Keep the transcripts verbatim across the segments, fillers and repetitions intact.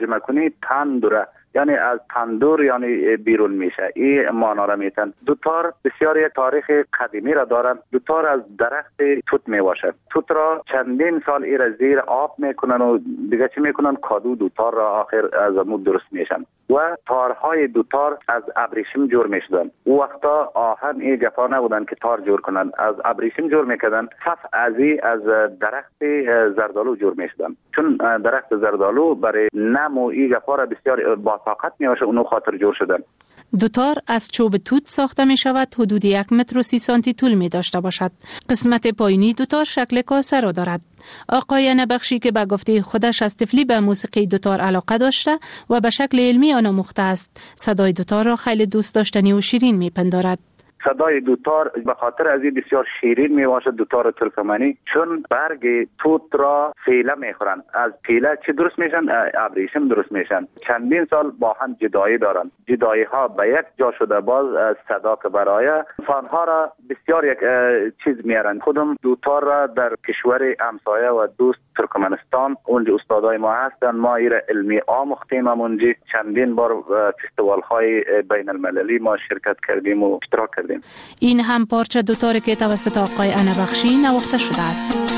ترجمه کنی تندوره، یعنی از تندور یعنی بیرون میشه. این معنا را میتن. دوتار بسیار یک تاریخ قدیمی را دارند. دوتار از درخت توت میباشد. توت را چندین سال ای را زیر آب میکنن و دیگه چی میکنن؟ کادو دوتار را آخر از مود درست میشن و تارهای دوتار از ابریشم جور میشدن. او وقتا آهن ای گپا نبودن که تار جور کنن، از ابریشم جور میکردن. صف ازی از درخت زردالو جور میشدن، چون درخت زردالو برای نمو ای گپا را بسیار با طاقت میباشه، اونو خاطر جور شدن. دوتار از چوب توت ساخته می شود. حدود یک متر و سی سانتی طول می داشته باشد. قسمت پایینی دوتار شکل کاسه را دارد. آقای نبخشی که به گفته خودش از طفلی به موسیقی دوتار علاقه داشته و به شکل علمی آن آموخته است، صدای دوتار را خیلی دوست داشتنی و شیرین می پندارد. صدای دوتار به خاطر از این بسیار شیرین می باشد. دوتار ترکمنی چون برگ توت را فیله میخورن، از فیله چی درست میشن؟ ابریشم درست میشن. چندین سال با هم جدایی دارن. جدایی ها به یک جا شده، باز صدا که برای فانها را بسیار یک چیز میارن. خودم دوتار را در کشور همسایه و دوست ترکمنستان اونجا استادای ما هستن، ما ایره علمی آموختیم. اونجا چندین بار فستیوال های بین المللی ما شرکت کردیم و اشتراک کردیم. این هم پارچه دوتاری که توسط آقای انبخشی نواخته شده است.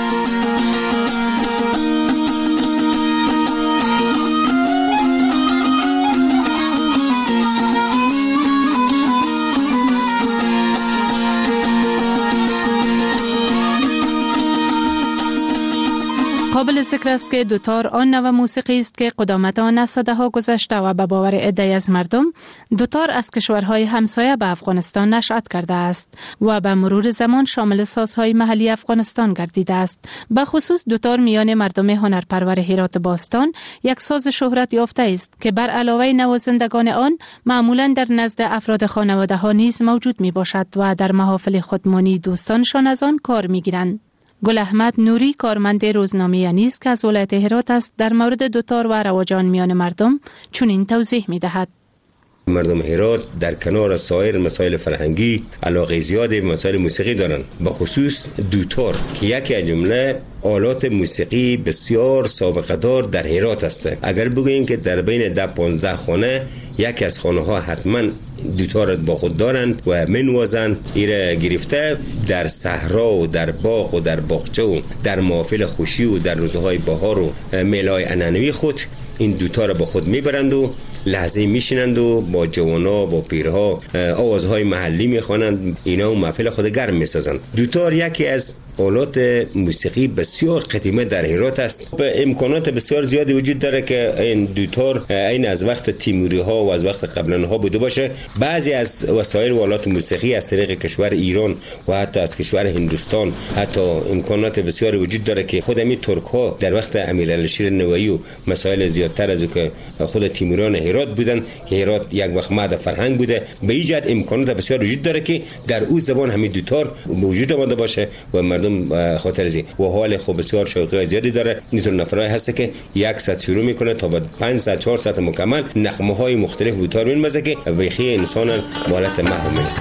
قابل ذکر است که دوتار آن نوع موسیقی است که قدامت آن از سده‌ها گذشته و به باور عده‌ای از مردم دوتار از کشورهای همسایه به افغانستان نشأت کرده است و به مرور زمان شامل سازهای محلی افغانستان گردیده است. به خصوص دوتار میان مردم هنرپرور هرات باستان یک ساز شهرت یافته است که بر علاوه نوازندگان آن معمولا در نزد افراد خانواده ها نیز موجود می باشد و در محافل خودمانی دوستانشان از آن کار می گیرند. گل احمد نوری کارمند روزنامه نیز که از ولایت هرات است در مورد دوتار و رواجان میان مردم چنین توضیح می دهد. مردم هرات در کنار سایر مسائل فرهنگی علاقه زیادی به مسائل موسیقی دارند، به خصوص دوتار که یکی از جمله آلات موسیقی بسیار سابقه دار در هرات است. اگر بگوییم که در بین ده پانزده خانه یکی از خانه ها حتما دوتار با خود دارند و منوازند. ایره گرفته در صحرا و در باغ و در باغچه و در محافل خوشی و در روزهای بهار و میلای عنعنوی خود این دوتار با خود میبرند و لحظه میشینند و با جوانا با پیرها آوازهای محلی میخوانند. اینا و محفل خود گرم میسازند. دوتار یکی از آلات موسیقی بسیار قدیمی در هرات است. به امکانات بسیار زیادی وجود داره که این دوتار این از وقت تیموری ها و از وقت قبلن ها بوده باشه. بعضی از وسایل و آلات موسیقی از طریق کشور ایران و حتی از کشور هندوستان حتی امکانات بسیاری وجود داره که خود همین ترک ها در وقت امیرعلیشیر نوایی و مسائل زیادتر از که خود تیموریان هرات بودن که هرات یک وقت معد فرهنگ بوده، به این جهت امکانات بسیار وجود داره که در اون زبان همین دوتار وجود آمده باشه و مردم خاطر ازی و حال خوب بسیار شوقی زیادی داره. اینطور نفرای هست که یک ساعت شروع میکنه تا بعد پنج ساعت چهار ساعت مکمل نغمه های مختلف دوتار می‌مزه که ویخی انسان حالت محو میرسه.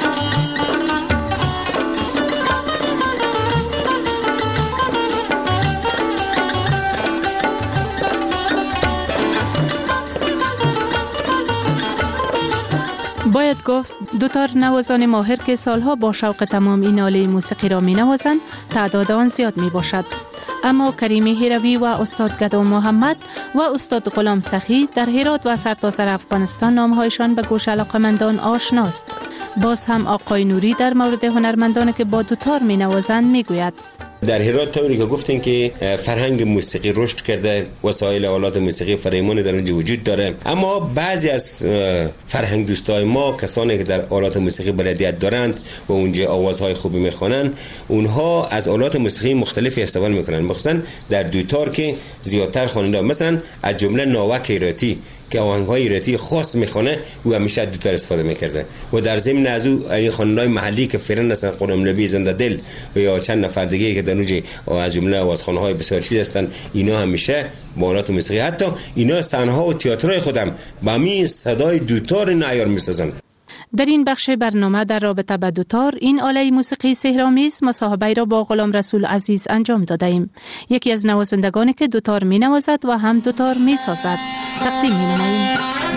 باید گفت دوتار نوازان ماهر که سالها با شوق تمام این آله موسیقی را می نوازند تعداد آن زیاد می باشد. اما کریم هیروی و استاد گدا محمد و استاد غلام سخی در هرات و سرتاسر افغانستان نامهایشان به گوش علاقه‌مندان آشناست. باز هم آقای نوری در مورد هنرمندانی که با دوتار می نوازند می گوید. در هرات طوری که گفتین که فرهنگ موسیقی رشد کرده، وسایل آلات موسیقی فراوان در اونجا وجود داره، اما بعضی از فرهنگ دوستای ما کسانی که در آلات موسیقی بلدیت دارند و اونجا آوازهای خوبی میخوانند، اونها از آلات موسیقی مختلفی استفاده میکنن، مخصوصا در دوتار که زیادتر خواننده، مثلا از جمله ناوک هراتی که آهنگ‌های هراتی خاص میخونه و همیشه دوتار استفاده میکرده و در ضمن از او این خواننده‌های محلی که فعلا هستن، قرم نبی زنده دل و یا چند نفر دیگه که در اونجا از جمله آوازخوان‌های بسیار چیز هستن، اینا همیشه با آلات موسیقی، حتی اینا صحنه‌ها و تئاترهای خودم با می صدای دوتار نعیار میسازن. در این بخش برنامه در رابطه با دوتار، این آله موسیقی سحرآمیز، مصاحبه را با غلام رسول عزیز انجام داده ایم. یکی از نوازندگانی که دوتار می نوازد و هم دوتار می سازد. تقدیم می نماییم.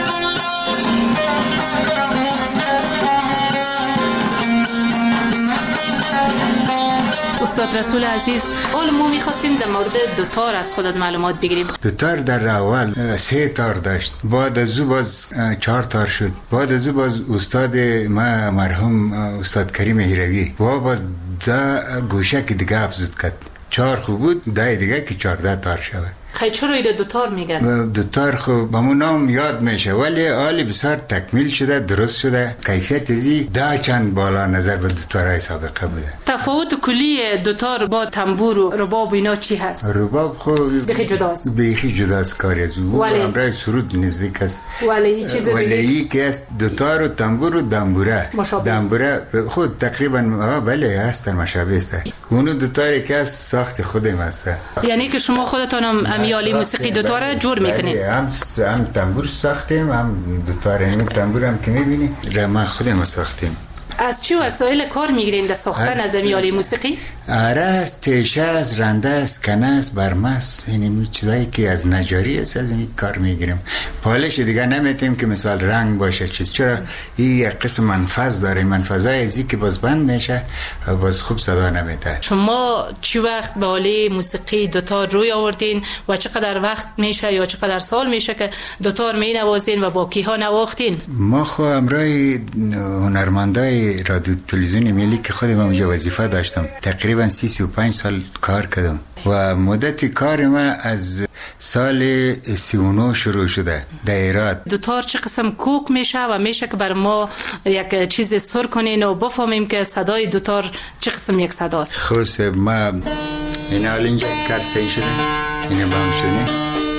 استاد رسول عزیز، اول ما می‌خواستیم در مورد دوتار از خودت معلومات بگیریم. دوتار در اول سه تار داشت، بعد از او باز چهار تار شد، بعد از او باز استاد ما مرحوم استاد کریم هیروی و باز دا گوشه که دیگه افزود کرد، چهار خوب بود، دای دیگه که چهارده تار شود. خیلی چرا ایده دوتار میگن؟ دوتار خب با همون نام یاد میشه، ولی حالی بسیار تکمیل شده، درست شده، کیفیت ازی دا چند بالا نظر به دوتارهای سابقه بوده. تفاوت کلی دوتار با تنبور و رباب و اینا چی هست؟ رباب خب بیخی جداست، بیخی جداست کاری از او، ولی امرای سرود نزدیک است، ولی این چیز دیگه ولی ای که است دوتار و تنبور و دنبوره. دنبوره خود تقریبا بله هستن، مشابه است. اونو دوتاری که است ساخت خودم است. یعنی که شما خودتون هم امیالی موسیقی دوتاره جور میکنین؟ هم هم تنبور ساختیم، هم دوتاره. این تنبور هم که میبینی ما خودم ساختیم. از چی وسایل کار میگیرین در ساختن از امیالی موسیقی؟ آره، از تیشه است، رنده است، کنه است، برمه است، این چیزایی که از نجاری است از این کار میگیریم. پالش دیگه نمیتیم که مثال رنگ باشه چیز، چرا این یک قسم منفذ داره، منفذای ازی که باز بند میشه باز خوب صدا نمیده. شما چی وقت به آله موسیقی دوتار روی آوردین و چقدر وقت میشه یا چقدر سال میشه که دوتار می نوازین و با کیها نواختین؟ ما خو امرای هنرمندای رادیو تلویزیون ملی که خودم اونجا وظیفه داشتم، تقریبا سی سی و پنج سال کار کردم و مدت کار ما از سال سی و نه شروع شده در ایران. دوتار چه قسم کوک میشه و میشه که بر ما یک چیز سر کنین و بفهمیم که صدای دوتار چه قسم یک صداست؟ خوست ما این حال اینجا کارستایی شده، اینه با هم شده.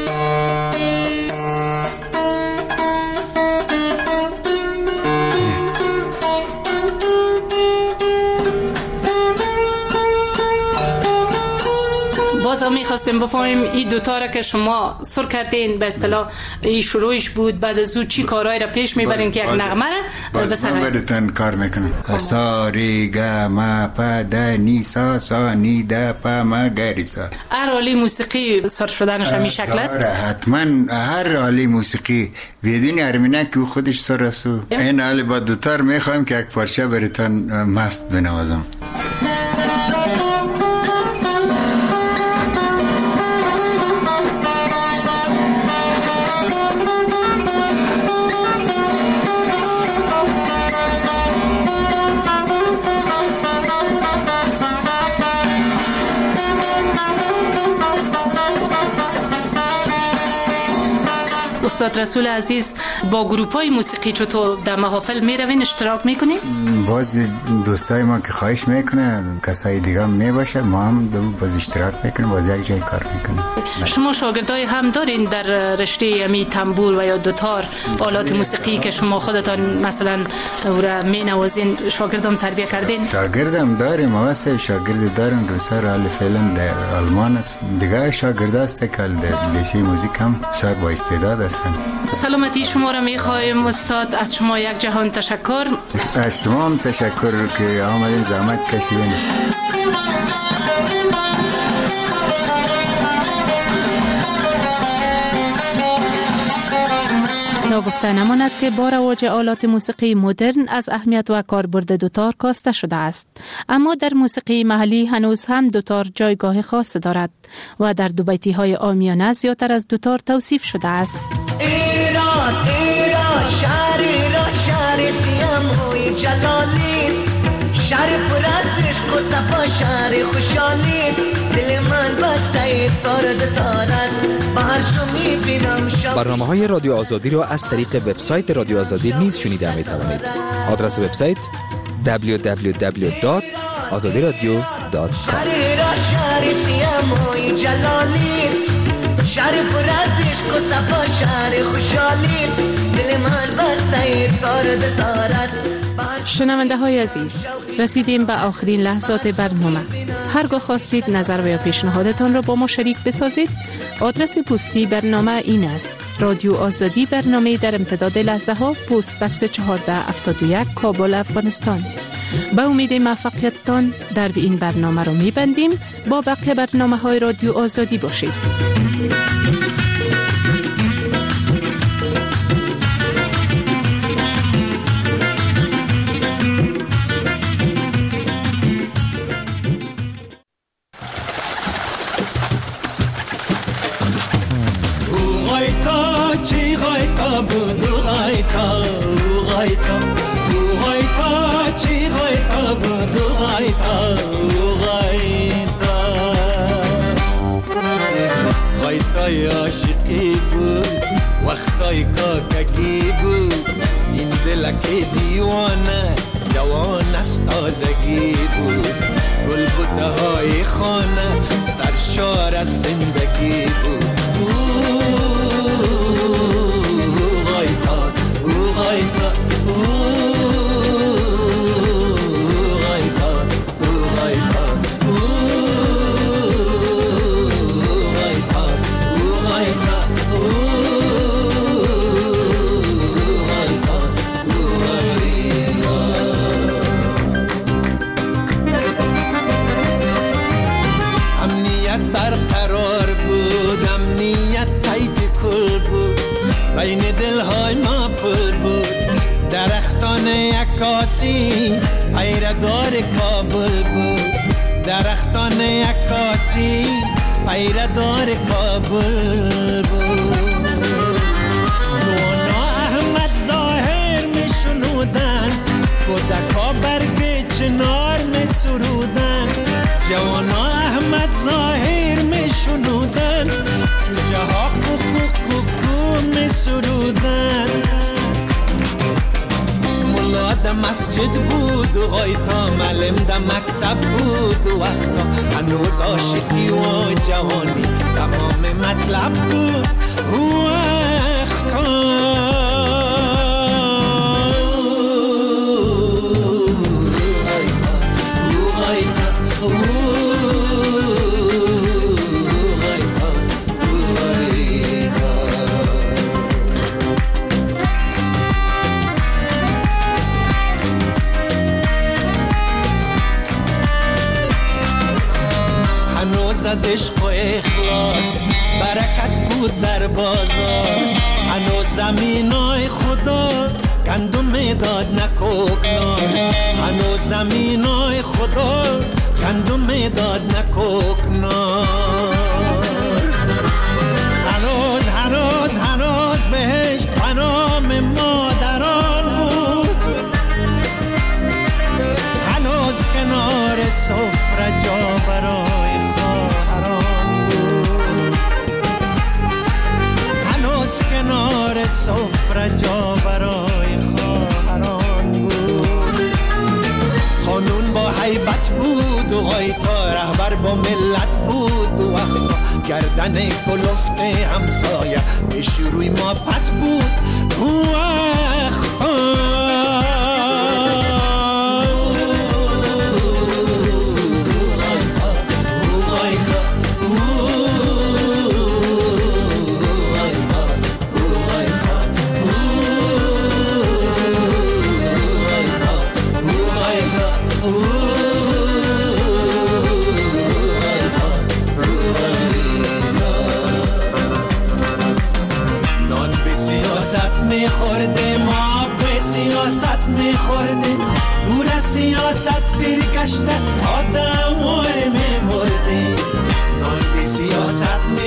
بازم میخواستیم بفهمیم این دوتاره که شما سر کردین به اصطلاح این شروعش بود، بعد از او چی کارهایی را پیش میبرین که یک نغمه را باز من براتون کار میکنم. سا ری گا ما پا دا نی سا سا نی دا پا ما گری سا. هر آله موسیقی سر شدنش همین شکل است؟ حتما هر آله موسیقی بدون ارمینه که خودش سر است. این آله با دوتار میخوایم که یک پارچه براتون مست بنوازم. استاد رسول عزیز، با گروپ‌های موسیقی چطور در محافل میروین اشتراک میکنین؟ باز دوستای ما که خواهش میکنه، کسای دیگه هم میباشه، ما هم باز اشتراک میکنیم، باز یک جای کار میکنیم. شما شاگردای هم دارین در رشته امی تنبور و یا دوتار، آلات موسیقی که شما خودتان مثلا اورا مینوازین، شاگردام تربیت کردین؟ شاگردم داریم، واسه شاگرد دارم روسر حال فعلا در آلمان است. دیگه شاگرد است که در لیسه موزیک هم شاید با استعداد هستن. سلامتی شما را میخوایم استاد، از شما یک جهان تشکر. از شما هم تشکر که آمدین زحمت کشیدین. ناگفته نماند که با رواج آلات موسیقی مدرن از اهمیت و کاربرد دوتار کاسته شده است، اما در موسیقی محلی هنوز هم دوتار جایگاه خاص دارد و در دو بیتی های عامیانه زیادتر از دوتار توصیف شده است. ایران ایران شهر ایران شهر سیاموی جلالیست، شهر پر از عشق و صفا شهر خوشحالیست، دل من بسته تار دوتار است، بهر شو میبینم شب. برنامه های رادیو آزادی را از طریق وبسایت رادیو آزادی نیز شنیده می توانید. آدرس وبسایت دبلیو دبلیو دبلیو دات آزادی رادیو دات کام. شهر ایران شهر سیاموی جلالیست، شهر پر از عشق و صفا شهر خوشحالیست، دل من بسته تار دوتار است. شنونده های عزیز، رسیدیم به آخرین لحظات برنامه. هرگاه خواستید نظر و یا پیشنهادتان را با ما شریک بسازید، آدرس پستی برنامه این است: رادیو آزادی، برنامه در امتداد لحظه ها، پست بکس چهارده هفتاد و یک، کابل، افغانستان. به امید موفقیتتان در این برنامه را می‌بندیم. با بقیه برنامه های رادیو آزادی باشید. عاشقی بود وقتای کاکگی بود، این دلک دیوانه جوان از تازگی بود، گل بوته های خانه سرشار از زندگی بود. او غایتا او غایتا بین دلهای ما پل بود، درختان عکاسی پیردار کابل بود، درختان عکاسی پیردار کابل بود. نوانا احمد ظاهر می شنودن، کودکا برگ چنار می سرودن، جوانا احمد ظاهر می شنودن، جوجه ها کوکو می سرودن. ملا ده مسجد بود و غایتا معلم ده مکتب بود و وقتا هنوز عاشقی و جوانی تمام مطلب بود و وقتا. از عشق و اخلاص برکت بود در بازار، هنوز زمینای خدا گندم میداد نکوکنار، هنوز زمینای خدا گندم میداد نکوکنار. هنوز هنوز هنوز بهش پنام مادران بود، هنوز کنار سفره جا برای کنار سفره جا برای خواهران بود. خانون با حیبت بود و غایتا رهبر با ملت بود و وقتا گردن کلفت همسایه به شروع ما پت بود و وقتا. میخورده ما به سیاست میخورده، دور از سیاست برگشته آدم وار میمرده. نان به سیاست